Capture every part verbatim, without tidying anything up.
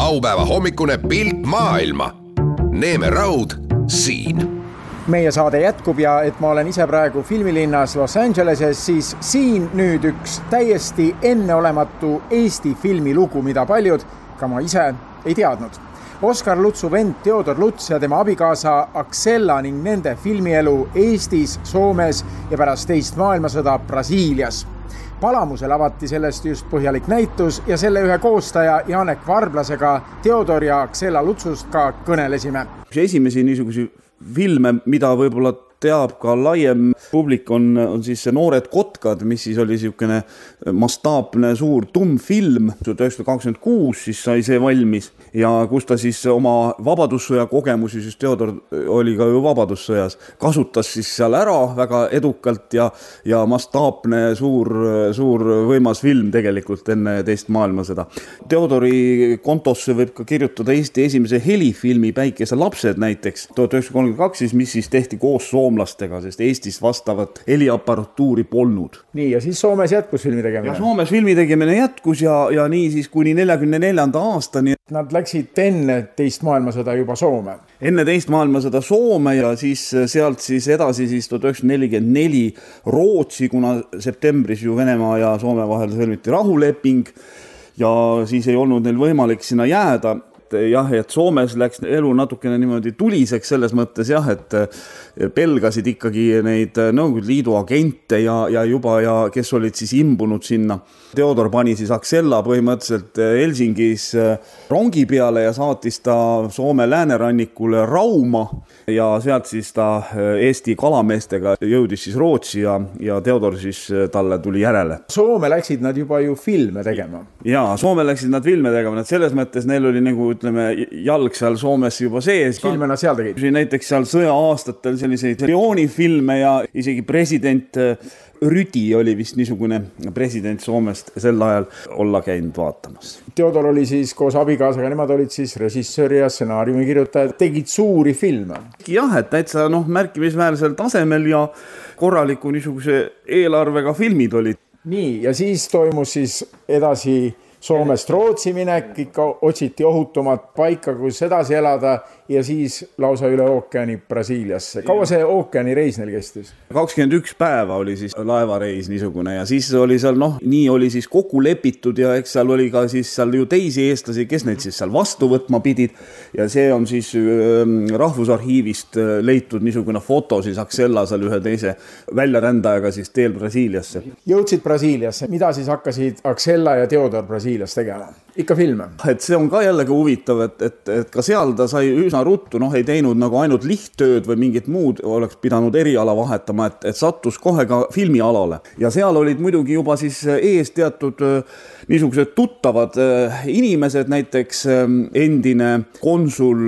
laupäeva hommikune Pilt maailma. Neeme Raud siin. Meie saade jätkub ja et ma olen ise praegu filmilinnas Los Angeleses, siis siin nüüd üks täiesti enneolematu Eesti filmilugu, mida paljud, ka ma ise, ei teadnud. Oskar Lutsu vend Teodor Luts ja tema abikaasa Aksella ning nende filmielu Eestis, Soomes ja pärast teist maailmasõda Brasiilias. Palamusel avati sellest just põhjalik näitus ja selle ühe koostaja Janek Varblasega Teodor ja Aksella Lutsust ka kõnelesime. Esimesi niisugusi filme, mida võib-olla teab ka laiem publik, on, on siis see Noored kotkad, mis siis oli niisugune mastaapne suur tumm film. tuhat üheksasada kakskümmend kuus siis sai see valmis ja kus ta siis oma vabadussõja kogemusi, siis Teodor oli ka ju vabadussõjas, kasutas siis seal ära väga edukalt ja, ja mastaapne suur, suur võimas film tegelikult enne teist maailmasõda. Teodori kontosse võib ka kirjutada Eesti esimese helifilmi Päikese lapsed näiteks tuhat üheksasada kolmkümmend kaks, mis siis tehti koos soomlastega, sest Eestis vastavat heliaparatuuri polnud. Nii, ja siis Soomes jätkus filmi tegemine. Ja Soomes filmi tegemine jätkus ja, ja nii siis kuni neljakümne neljanda aastani. Nad läksid enne teist maailmasõda juba Soome. Enne teist maailmasõda Soome ja siis sealt siis edasi siis tuhat üheksasada nelikümmend neli Rootsi, kuna septembris ju Venemaa ja Soome vahel sõlmiti rahuleping ja siis ei olnud neil võimalik sinna jääda. Jah, et Soomes läks elu natukene niimoodi tuliseks selles mõttes jah, et pelgasid ikkagi neid Nõukogude Liidu agente ja, ja juba ja kes olid siis imbunud sinna. Teodor pani siis Aksella põhimõtteliselt Helsingis rongi peale ja saatis ta Soome läänerannikule Rauma ja sealt siis ta Eesti kalameestega jõudis siis Rootsi ja, ja Teodor siis talle tuli järele. Soome läksid nad juba ju filme tegema. Jaa, Soome läksid nad filme tegema, nad selles mõttes neil oli nagu ütleme jalg seal Soomes juba sees. Filme nad seal tegid? Näiteks seal sõja aastatel selliseid spioonifilme ja isegi president Rüdi oli vist niisugune president Soomest sel ajal olla käinud vaatamas. Teodor oli siis koos abikaasaga, nemad olid siis režissööri ja stsenaariumi kirjutajad, tegid suuri filme. Jah, et täitsa noh, märkimisväärsel tasemel ja korraliku niisuguse eelarvega filmid olid. Nii, ja siis toimus siis edasi Soomest Rootsi minek, ikka otsiti ohutumat paika, kus edasi elada ja siis lausa üle ookeani Brasiiliasse. Kaua see ookeani reis neil kestis? kakskümmend üks päeva oli siis laevareis niisugune ja siis oli seal, noh, nii oli siis kokku lepitud ja eks seal oli ka siis seal ju teisi eestlasi, kes neid siis seal vastu võtma pidid ja see on siis Rahvusarhiivist leitud niisugune foto siis Aksella seal ühe teise väljarändajaga siis teel Brasiiliasse. Jõudsid Brasiiliasse, mida siis hakkasid Aksella ja Teodor Brasiilias tegema? Ikka filme? Et see on ka jällegi huvitav, et, et, et ka seal ta sai üsna ruttu, noh ei teinud nagu ainult lihttööd või mingit muud, oleks pidanud eriala vahetama, et, et sattus kohe ka filmialale. Ja seal olid muidugi juba siis ees teatud niisugused tuttavad inimesed, näiteks endine konsul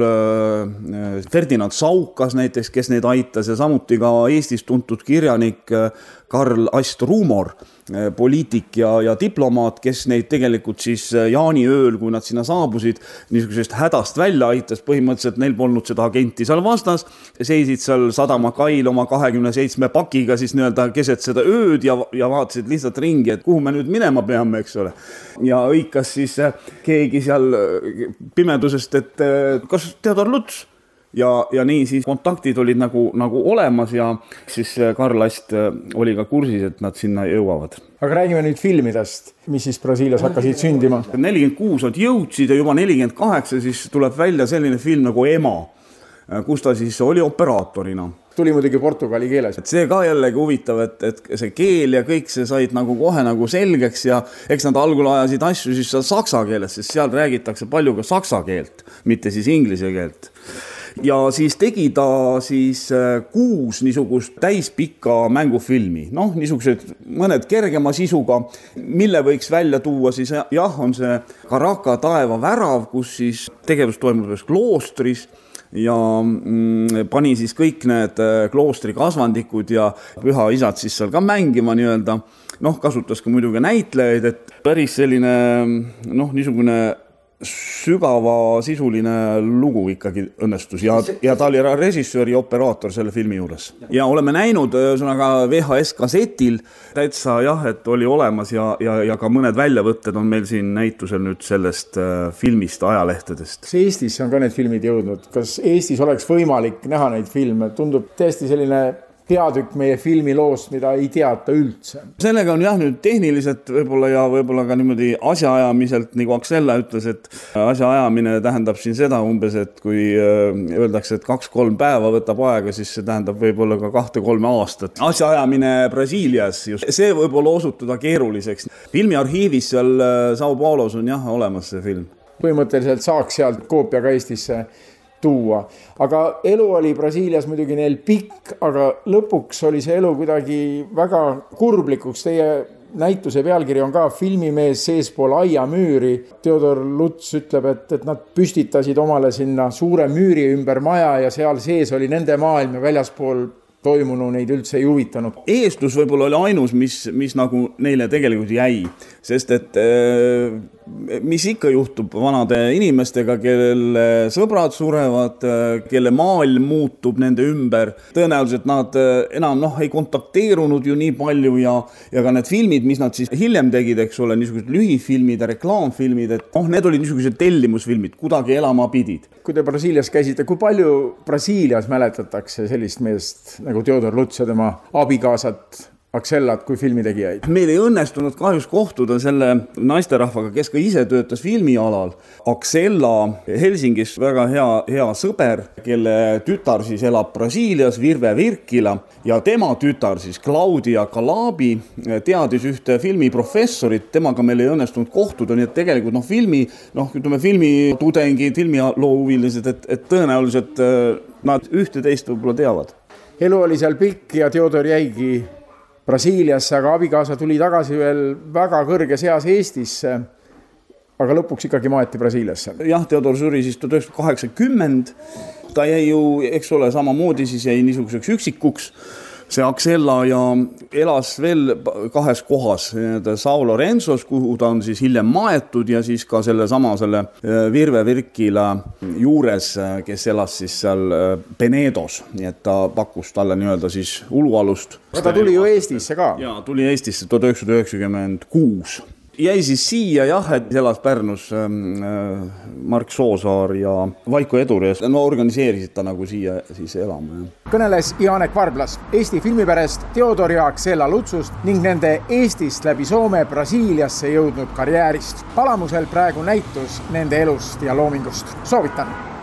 Ferdinand Saukas näiteks, kes neid aitas ja samuti ka Eestis tuntud kirjanik Karl Ast Ruumor, poliitik ja, ja diplomaat, kes neid tegelikult siis jaaniööl, kui nad sinna saabusid, niisugusest hädast välja aitas, põhimõtteliselt neil polnud seda agenti seal vastas, seisid seal Sadama kail oma kahekümne seitsme pakiga siis nii-öelda keset seda ööd ja, ja vaatasid lihtsalt ringi, et kuhu me nüüd minema peame, eks ole. Ja õikas siis keegi seal pimedusest, et kas Teodor Luts? Ja, ja nii siis kontaktid olid nagu, nagu olemas ja siis Karl Ast oli ka kursis, et nad sinna jõuavad. Aga räägime nüüd filmidest, mis siis Brasiilias hakkasid sündima. nelikümmend kuus nad jõudsid ja juba nelikümmend kaheksa siis tuleb välja selline film nagu Ema, kus ta siis oli operaatorina. Tuli muidugi portugali keeles. Et see ka jällegi huvitav, et, et see keel ja kõik see said nagu kohe nagu selgeks ja eks nad algul ajasid asju siis seal saksa keeles, sest seal räägitakse palju ka saksa keelt, mitte siis inglise keelt. Ja siis tegi ta siis kuus niisugust täispikka mängufilmi, noh niisugused mõned kergema sisuga, mille võiks välja tuua siis jah, on see Karaka taeva värav, kus siis tegevus toimub kloostris ja mm, pani siis kõik need kloostri kasvandikud ja püha isad siis seal ka mängima nii-öelda, noh kasutas ka muidugi näitlejaid, et päris selline noh niisugune sügava sisuline lugu ikkagi õnnestus ja, ja ta oli režissöör ja operaator selle filmi juures. Ja oleme näinud ühesõnaga V H S kassetil täitsa jah, et oli olemas ja, ja, ja ka mõned väljavõtted on meil siin näitusel nüüd sellest filmist ajalehtedest. Kas Eestis on ka need filmid jõudnud? Kas Eestis oleks võimalik näha neid filme? Tundub tõesti selline peatükk meie filmiloost, mida ei teata üldse. Sellega on jah nüüd tehniliselt võib-olla ja võib-olla ka niimoodi asjaajamiselt, nagu Axella ütles, et asjaajamine tähendab siin seda umbes, et kui öeldakse, et kaks-kolm päeva võtab aega, siis see tähendab võib-olla ka kahte-kolme aastat. Asjaajamine Brasiilias, just see võib-olla osutuda keeruliseks. Filmiarhiivis seal Sao Paulos on jah olemas see film. Põhimõtteliselt saaks sealt koopia ka Eestisse tuua. Aga elu oli Brasiilias muidugi neil pikk, aga lõpuks oli see elu kuidagi väga kurblikuks. Teie näituse pealkiri on ka Filmimees seespool aiamüüri. Theodor Lutz ütleb, et, et nad püstitasid omale sinna suure müüri ümber maja ja seal sees oli nende maailm ja väljaspool toimunu neid üldse ei huvitanud. Eestlus võib-olla oli ainus, mis, mis nagu neile tegelikult jäi, sest et mis ikka juhtub vanade inimestega, kelle sõbrad surevad, kelle maailm muutub nende ümber. Tõenäoliselt nad enam noh, ei kontakteerunud ju nii palju ja, ja ka need filmid, mis nad siis hiljem tegid, eks ole, niisugused lühifilmid ja reklaamfilmid, et noh, need olid niisugused tellimusfilmid, kudagi elama pidid. Kui te Brasiilias käisite, kui palju Brasiilias mäletatakse sellist meest nagu Theodor Lutz ja tema abikaasat Axellat kui filmitegijaid? Meil ei õnnestunud kahjuks kohtuda selle naisterahvaga, kes ka ise töötas filmialal. Axella Helsingis väga hea, hea sõber, kelle tütar siis elab Brasiilias, Virve Virkila, ja tema tütar siis Claudia Calabi teadis ühte filmiprofessorit, temaga meil ei õnnestunud kohtuda, nii et tegelikult noh, filmi, noh, ütleme filmitudengid, filmiloohuvilised, et, et tõenäoliselt nad ühte teist võib-olla teavad. Elu oli seal pikk ja Theodor jäigi Brasiiliasse, aga abikaasa tuli tagasi veel väga kõrges eas Eestisse, aga lõpuks ikkagi maeti Brasiiliasse. Jah, Theodor suri siis tuhat üheksasada kaheksakümmend. Ta jäi ju, eks ole, samamoodi siis jäi niisuguseks üksikuks. See Axella ja elas veel kahes kohas, Sao Lorenzos, kuhu ta on siis hiljem maetud ja siis ka selle sama selle Virve Virkila juures, kes elas siis seal Penedos, nii et ta pakkus talle nii-öelda siis ulualust. Ta tuli ju Eestisse ka. Jaa, tuli Eestisse tuhat üheksasada üheksakümmend kuus. Jäi siis siia jah, et elas Pärnus äh, Mark Soosaar ja Vaiko Edur ja no organiseerisid ta nagu siia siis elama. Kõneles Janek Varblas Eesti filmiperest Theodor ja Axella Lutsust ning nende Eestist läbi Soome Brasiiliasse jõudnud karjäärist. Palamusel praegu näitus nende elust ja loomingust. Soovitan!